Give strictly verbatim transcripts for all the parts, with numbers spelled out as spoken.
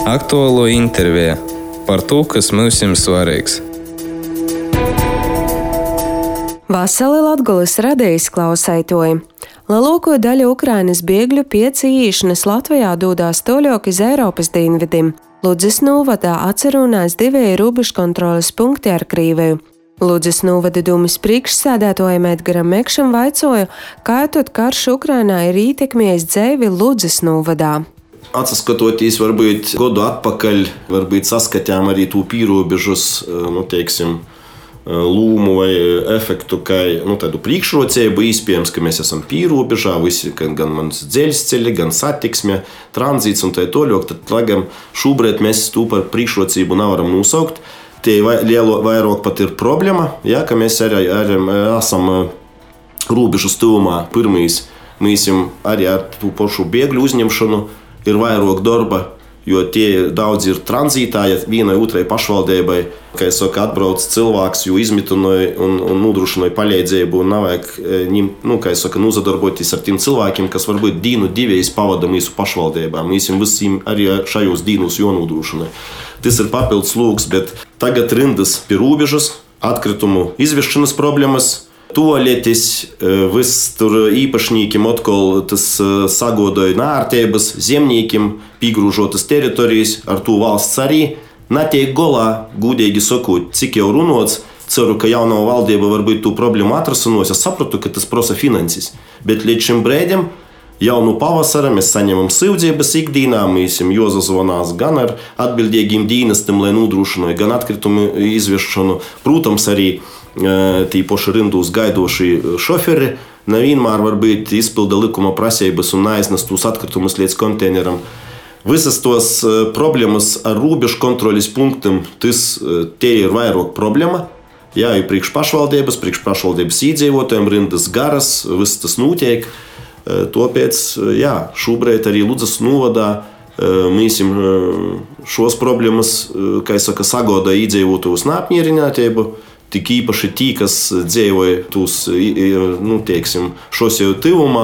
Aktuālo interviju par to, kas mums ir svarīgs. Vasali Latgulis radījis klausētoji. Lielāko daļu Ukrainas bēgļu pēc īšanas Latvijā dūdās toļok iz Eiropas dienvidim. Ludzas novadā atcerunās divēji robežkontroles punkti ar Krīviju. Ludzas novada dūmis priekšsēdētojam Edgaram Mekšam vaicoja, kā tad karš Ukrainā ir ietekmējis dzeivi Ludzas novadā. Atsaskatoties varbūt godu atpakaļ, varbūt saskatījām arī tū pīrobežus, nu, teiksim, lūmu vai efektu, ka, nu, tādu priekšrocību iespējams, ka mēs esam pīrobežā, visi, gan, gan mans dzeļsceļi, gan satiksme, tranzīts un tā toļok, tad lagam šobrīd mēs tū par priekšrocību nevaram nosaukt. Tie lielo vairāk pat ir problēma, ja, ka mēs arī, arī esam robežu stūmā pirmīs, mēs arī ar tū pašu bēgļu uzņemšanu ir vairāk darba, jo tie daudz ir tranzītā, ja vienai otrai pašvaldībai, kā es saku, atbrauc cilvēks, jo izmitinoja un, un nodrošinoja palīdzību un nav vajag, nu, kā es saku, nozadarboties ar tiem cilvēkiem, kas varbūt dīnu divējs pavada mūsu pašvaldībām. Mēs visiem arī šajos dīnus jānodrošina. Tas ir papildus lūgs, bet tagad rindas pie robežas, atkritumu izvešanas problēmas, tualetis, viss tur īpašniekiem atkal tas sagodoja nārtības, zemniekiem, pīgrūžotas teritorijas, ar to valsts arī netiek golā, gudīgi sakot, cik jau runots. Ceru, ka jaunā valdība varbūt tu problēmu atrasinās. Es saprotu, ka tas prasa finanses, bet līdz šim brēdim jau no pavasara mēs saņemam sūdzības ikdienā, mēs jāsazvanās gan ar atbildīgiem dienestiem, lai nodrošinātu gan atkritumu izvešanu, protams, arī tī poši rindūs gaidošie šoferi nevienmēr varbūt izpilda likuma prasības un neaiznes tos atkritumus līdz konteineram. Visas tos problēmas ar robežu kontroles punktiem, tas tie ir vairāk problēma. Jā, ir priekš pašvaldības, priekš pašvaldības iedzīvotājiem, rindas garas, viss tas notiek. Tāpēc, jā, šobrīd arī Ludzas novadā mēs šos problēmas, kā es saku, sagoda iedzīvotājus neapmierinātību. Tik īpaši tī, kas dzīvoja tūs, nu, teiksim, šos jau tivumā.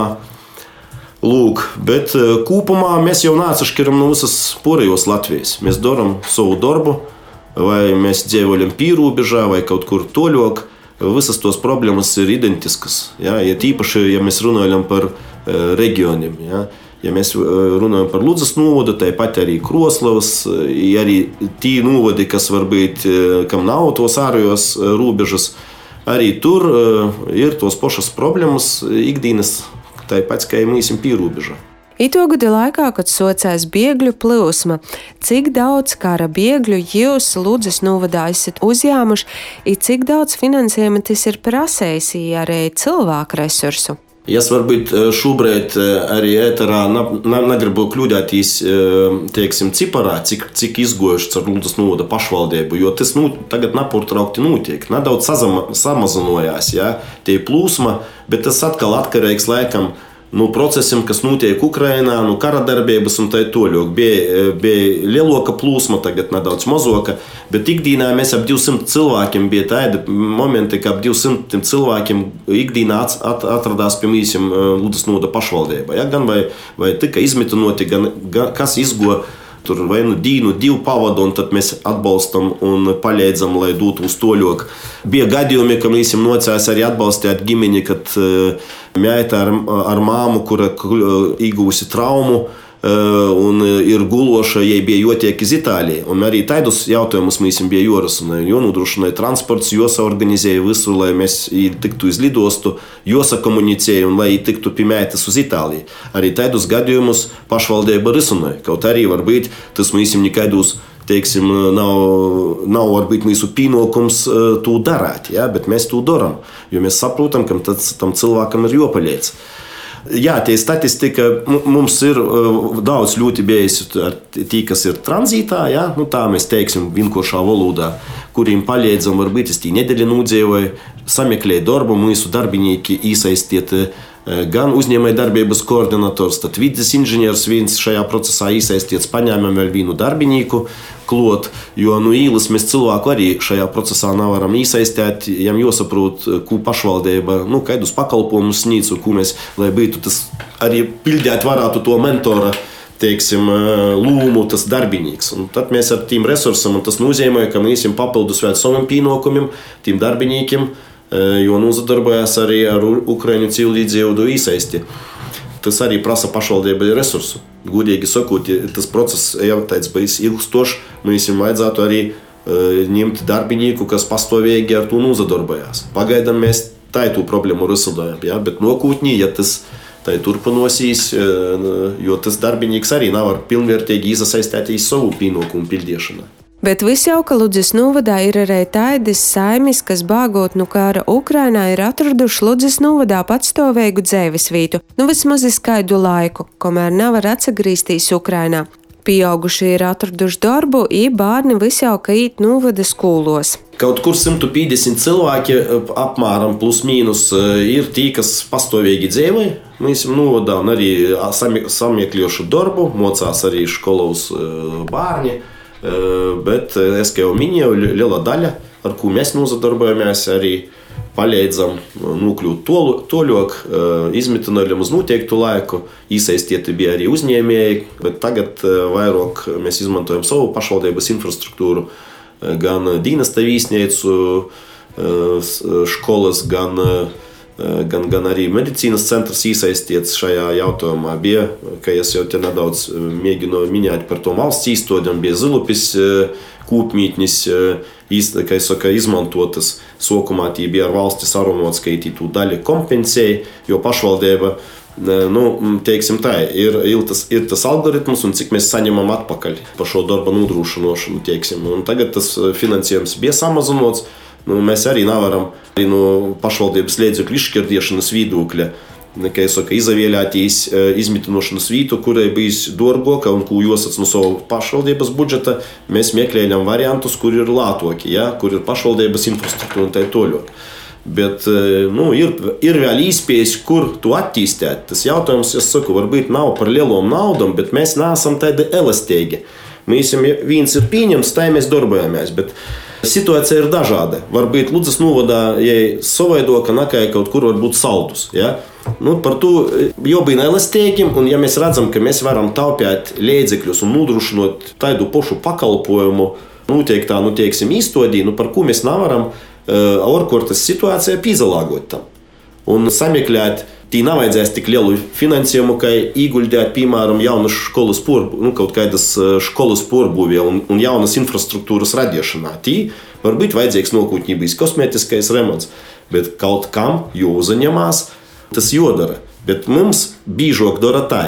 Lūk, bet kopumā mēs jau neatsašķiram no visas porējos Latvijas. Mēs daram savu darbu, vai mēs dzīvojam pīrobežā, vai kaut kur toļok. Visas tos problēmas ir identiskas. Ja, ja tīpaši, ja mēs runājam par reģioniem. Ja. Ja mēs runājam par Ludzas novadu, tāpat arī Kroslavas, arī tī novadi, kas varbūt, kam nav tos ārējos robežas, arī tur ir tos pašas problēmas ikdienas, tāpat kā mēs esam pīrobežā. Ito gadu laikā, kad socās bēgļu plūsma, cik daudz kara bēgļu jūs Ludzas novadā esat uzņēmuši, un cik daudz finansējuma tas ir prasējis arī cilvēku resursu? Es varbūt šobrīd arī ēterā negribu kļūdēties, teiksim, ciparā, cik, cik izgojuši ar Ludzas novada pašvaldību, jo tas nu, tagad nepārtraukti notiek. Nedaudz samazinājās, ja, tie plūsma, bet tas atkal atkarīgs laikam no procesiem, kas notiek Ukrainā, no kara darbības un tā toļok. Bija, bija lielāka plūsma, tagad nedaudz mazāka, bet ikdienā mēs ap divsimt cilvēkiem bija tādi momenti, ka ap divsimt cilvēkiem ikdienā at, at, atradās pie mums Ludzas novada pašvaldībā. Ja? Gan vai, vai tika izmitinoti, gan, gan kas izgo tur vai nu dīnu, divu pavadu, un tad mēs atbalstam un palīdzam, lai dotu uz toļok. Bija gadījumi, ka mēs nocējās arī atbalstīt ģimeni, kad meita ar, ar māmu, kura iegūsi traumu un ir guloša, jai bija jotiek iz Itāliju. Un arī taidus jautājumus mēs bija jorasuna, jo nodrošināja transports, josaorganizēja visu, lai mēs tiktu iz lidostu, josakomunicēja un lai tiktu pie meitas uz Itāliju. Arī taidus gadījumus pašvaldība risināja, kaut arī varbūt tas mēs nekaidos, teiksim, nav, nav varbūt mūsu pienākums to darāt, ja? Bet mēs to daram, jo mēs saprotam, ka tas, tam cilvēkam ir jopalīdz. Jā, tie statistika, mums ir daudz ļoti bijusi tie, kas ir tranzītā, ja? Nu, tā mēs teiksim vienkāršā valodā, kuriem palīdzam, varbūt es tī nedēļa nūdzīvoju, sameklēja darbu, mūsu darbinieki iesaistīt gan uzņēmēja darbības koordinators, tad vides inženieris viens šajā procesā iesaistīts, paņēmām vēl vienu darbinieku klot, jo no īles mēs cilvēku arī šajā procesā nevaram iesaistīt, jām jāsaprot, ko pašvaldība, nu, kaidus pakalpojumus sniedz, ko mēs, lai būtu tas arī pildīt varētu to mentora teiksim, lūmu tas darbinīgs. Un tad mēs ar tiem resursiem, un tas nozīmē, ka mēs esam papildus vēl saviem pienākumiem, tiem darbinīkiem, jo nozadarbojas arī ar Ukraiņu cilvēdzīvodu īsaisti. Tas arī prasa pašvaldībai resursu. Gudīgi sakot, tas process jau tāds bijis ilgstošs, mēs jums vajadzētu arī uh, ņemt darbinīku, kas pastāvīgi ar to nozadarbojās. Pagaidām mēs tādu problēmu risinājām, ja? Bet nākotnē, ja tas tā turpinosies, uh, jo tas darbinīks arī nav ar pilnvērtīgi iesaistīties savu pienākumu pildīšanā. Bet viss jau, ka Ludzas novadā ir arī tādas saimes, kas bāgot no kāra Ukrainā ir atraduši Ludzas novadā patstāvīgu dzīvesvietu, nu vismaz kādu laiku, kamēr nevar atgriezties Ukrainā. Pieaugušie ir atraduši darbu, i bērni viss jau, ka īt novada skolos. Kaut kur simt piecdesmit cilvēki apmēram plus mīnus ir tī, kas pastāvīgi dzīvoja. Mēs novadā arī samiekļošu darbu, mocās arī skolos bērni. Bet es jau minēju, liela daļa, ar ko mēs nozadarbojamies, arī palīdzam nokļūt toļok, izmitinājām uz noteiktu laiku, iesaistīti bija arī uzņēmēji, bet tagad vairāk mēs izmantojam savu pašvaldības infrastruktūru, gan dienesta viesnīcu, školas, gan Gan, gan arī medicīnas centrs iesaistīts šajā jautājumā. Bija, ka es jau te nedaudz mēģinu minēt par to valsts īstodiem, bija Zilupis kūpmītnis, kā es saku, izmantotas. Sokumā tī bija ar valsti sarunots, ka tī daļa kompensēja, jo pašvaldība, nu, teiksim tā, ir, ir, tas, ir tas algoritms un cik mēs saņemam atpakaļ par šo darba nodrošinošanu, teiksim. Un tagad tas finansējums bija samazinots. Nu, mēs arī nevaram arī no pašvaldības līdzekļu izšķirdiešanas viedokļa, kā es saku, izvēlēties izmitinošanas vietu, kurai bijis dārgāka un ko jāsaka no savu pašvaldības budžeta. Mēs meklējam variantus, kur ir lētāki, ja, kur ir pašvaldības infrastruktūra un tā tālāk. Bet nu, ir, ir vēl iespējas, kur to attīstīt. Tas jautājums, es saku, varbūt nav par lielām naudām, bet mēs neesam tādi elastīgi. Mēs viens ir pieņems, tā mēs darbojamies, bet situācija ir dažāda. Varbūt Ludzas novadā, ja savaidoka, nekā kaut kur var būt saldus. Ja? Nu, par to jābūt elastīgiem, un ja mēs redzam, ka mēs varam taupīt līdzekļus un nodrošināt tādu pašu pakalpojumu, noteiktā, nu, teiksim, īstodī, nu, par ko mēs nevaram uh, ārkārtas situācijā pielāgot tam. Un sameklēt, tī nevajadzēs tik lielu finansējumu, kā ieguldīt, piemēram, jaunas školas porbu, nu, kaut kādas školas porbūvē un, un jaunas infrastruktūras radīšanā. Tī varbūt vajadzīgs nākotnē bijis kosmētiskais remonts, bet kaut kam jāuzņemās, tas jādara. Bet mums biežāk dara tā,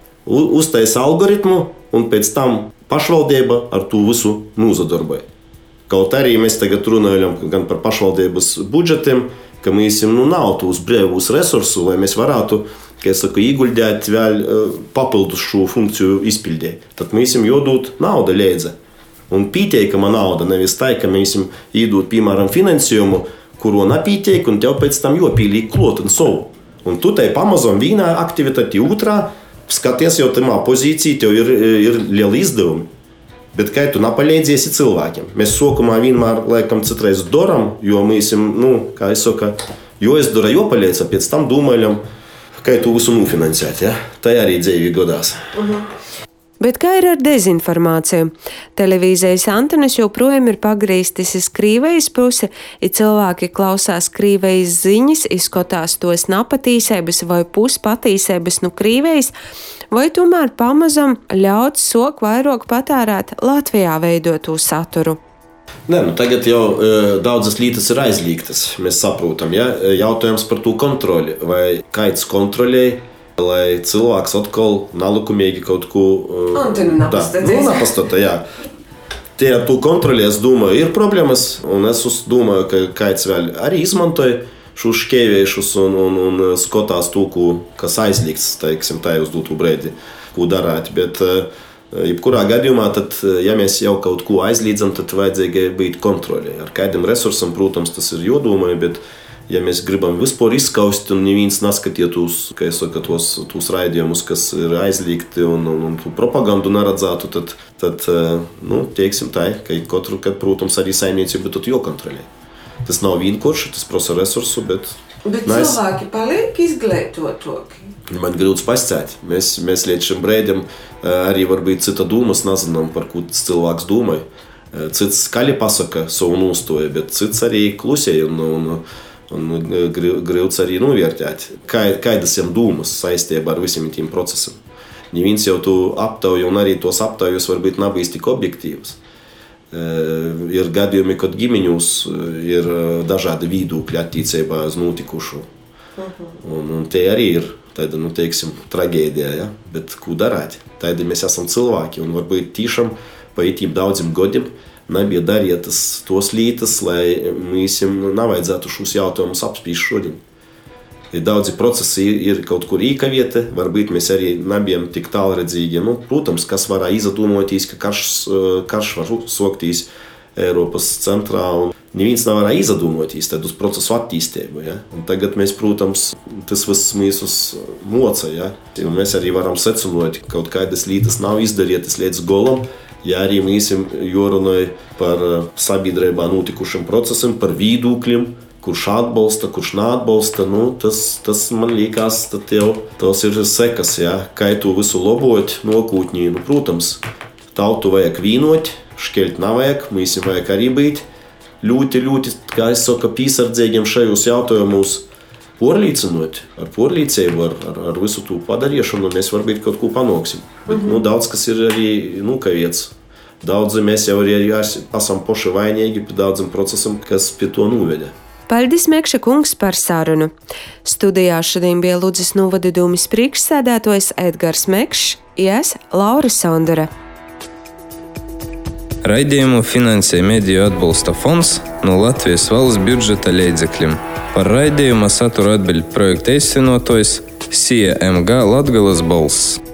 uztaisa algoritmu un pēc tam pašvaldība ar to visu nozadarboja. Kaut arī mēs tagad runājam gan par pašvaldības budžetiem, ka mēs nu, nav tos brīvos resursus, lai mēs varētu, kā es saku, ieguldīt vēl papildus šo funkciju izpildē. Tad mēs jums jādod nauda līdzi. Un pieteikama nauda, nevis tā, ka mēs jums iedod, piemēram, finansējumu, kuru nepieteik, un tev pēc tam jāpieliek klāt un savu. Un tu tai pamazam vienā aktivitāti otrā, skaties jau tamā pozīcijā, tev ir, ir lieli izdevumi. Bet kā tu nepalīdziesi cilvēkiem? Mēs sākumā vienmēr laikam citreiz daram, jo mēs, nu, kā es saku, jo es daru, jo palīdz, pēc tam domājam, kā tu visu nofinansēt, ja? Tā arī dzīvi godās. Uh-huh. Bet kā ir ar dezinformāciju? Televīzijas antenas joprojām ir pagrīstas uz Krīvejas pusi, ja cilvēki klausās Krīvejas ziņas, izskatās tos napatīsības vai puspatīsības no Krīvejas, vai tomēr pamazam ļauts sok vairāk patērēt Latvijā veidotu saturu? Nē, nu tagad jau e, daudzas lietas ir aizliegtas, mēs saprotam, ja? Jautājums par to kontroli, vai kāds kontrolē, lai cilvēks atkal nelikumīgi kaut ko Antenu napastata. Nu, napastata, jā. Tie ar to kontroli, es domāju, ir problēmas, un es domāju, ka kāds vēl arī izmantoja šos šķēviešus un, un, un skatās to, ko, kas aizliegts, teiksim, tā uz dotu brīdi, ko darāt. Bet jebkurā gadījumā, tad, ja mēs jau kaut ko aizliedzam, tad vajadzēja būt kontroli. Ar kādiem resursam, protams, tas ir jādomāja, bet ja mēs gribam vispār izskaust un neviens neskatītos, kā es saku, tos, tos raidījumus, kas ir aizliegti un, un, un propagandu neredzētu, tad, tad nu, teiksim tā, ka katru, kad, protams, arī saimniecība tad jākontrolē. Tas nav vienkārši, tas prasa resursu, bet Bet Nais... cilvēki paliek izglītotāki. Man grūts pastāstīt. Mēs, mēs līdz šim brīdim arī varbūt cita dūmas nezinām, par ko cilvēks domāja. Cits skaļi pasaka savu nostāju, bet cits arī klusēja un, un, un grūts arī novērtēt. Kādas jām dūmas saistībā ar visiem tiem procesiem. Neviens jau tu aptauju, un arī tos aptaujus varbūt nav bijis tik objektīvs. Ir gadījumi, kad ģimeņos ir dažādi viedokļi attiecībā uz notikušo. Un, un tie arī ir tāda, nu, teiksim, traģēdija, ja? Bet ko darāt? Tādi mēs esam cilvēki, un varbūt tiešām pa itiem daudziem gadiem nebija darītas tos lietas, lai mēs nevajadzētu šos jautājumus apspriest šodien. Daudzi procesi ir kaut kur īkavieti, varbūt mēs arī nebijam tik tālredzīgi. Nu, protams, kas varēja izdomāties, ka karš, karš var soktīs Eiropas centrā, un neviens nevarēja izdomāties tādu procesu attīstību. Ja? Un tagad mēs, protams, tas viss mūs moca. Ja? Mēs arī varam secināt, ka kaut kādas lietas nav izdarītas līdz galam. Ja arī mēs jārunāja par sabiedrībā notikušiem procesiem, par viedokļiem, kurš atbalsta, kurš neatbalsta, nu, tas, tas man liekas, tad jau tas ir sekas, ja? Kā to visu labot nākotnē. Nu, protams, tautu vajag vienot, šķelt nevajag, mēs vajag arī būt ļoti, ļoti, kā es saku, piesardzīgiem šajos jautājumos, porlīcinot, ar porlīcību, ar, ar, ar visu to padarīšanu, mēs varbūt kaut ko panāksim. Bet, mm-hmm. nu, daudz kas ir arī nokavēts. Daudzi mēs jau arī esam paši vainīgi pie daudziem procesiem, kas pie to noveda. Paldies, Mekša kungs, par sarunu. Studijā šodien bija Ludzas novada dūmis priekšsēdētājs Edgars Mekšs, es Laura Sondura. Raidījumu finansē Mediju atbalsta fonds no Latvijas valsts budžeta līdzekļiem. Par raidījuma satura atbild projekta īstenotājs S I E M G Latgales balss.